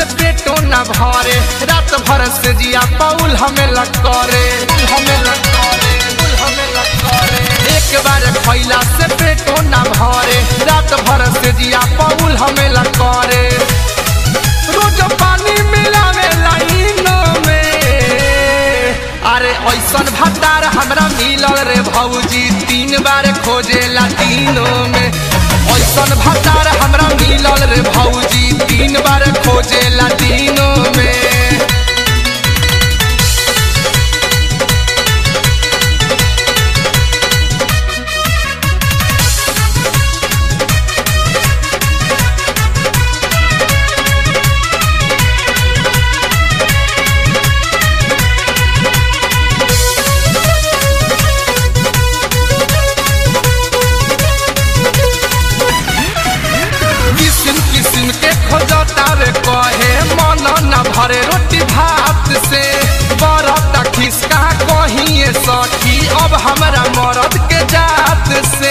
पेटो न भरे रात भर से जिया पौल हमें लकरे एक बार खैला से पेटो न भरे रात भर से जिया पौल हमें लकरे रोज पानी मिलावे लाइनों में अरे ऐसन भतार हमरा मिलल रे भौजी 3 बार खोजेला तीनों में ऐसन भतार हमरा मिलल रे भौजी 3 बार खोजेला तीनों में खोजतावे कहे मन न भरे रोटी भात से बरता खिसका कहिए सखी अब हमरा मरद के जात से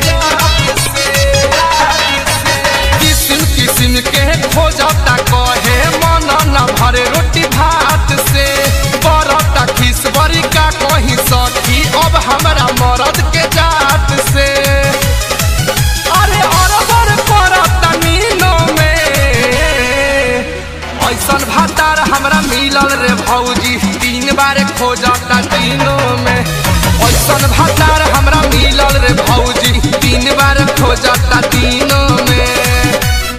किस्म किस्म के खोजता कहे मन न भरे रोटी भात से बरता खिस बरी का कही सखी अब हमरा मरद के जात से अरे अरबर करता नीनो ऐसन भतार हमरा मिलल रे भौजी 3 बार खोजता तीनों में ऐसन भतार हमरा मिलल रे भौजी 3 बार खोजता तीनों में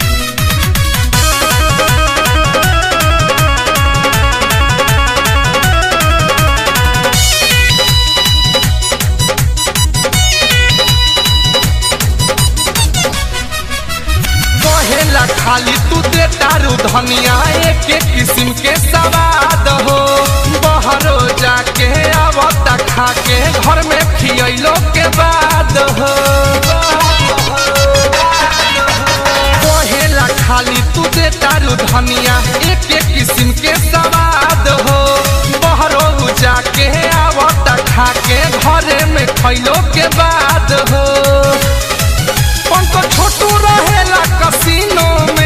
कहेला खाली तू दे तारू धनिया एक किस्म के सवाद हो बहरो जाके आवता खा के घर में खियलो के बाद हो कहेला खाली तू दे तारू धनिया एक किस्म के सवाद हो बहरो जाके आवता खा के घर में खैलो के बाद हो पंको छोटू रहेला कसीनो में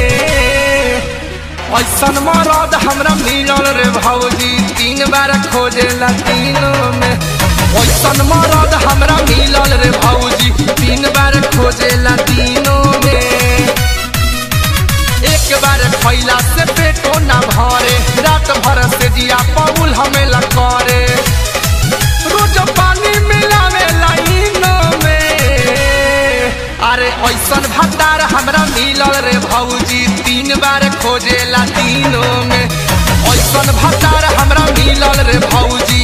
ऐसन मरद हमरा मिलल रे भौजी 3 बार खोजेला तीनों में ऐसन मरद हमरा मिलल रे भौजी 3 बार खोजेला तीनों में एक बार खैला से पेटो न भरे रात भर से जिया पौल हमें लकरे रोज पानी मिलावे लाइनों में अरे ऐसन भतार हमरा मिलल रे भौजी 3 बार खोजेला तीनों में ऐसन भतार हमरा मिलल रे भौजी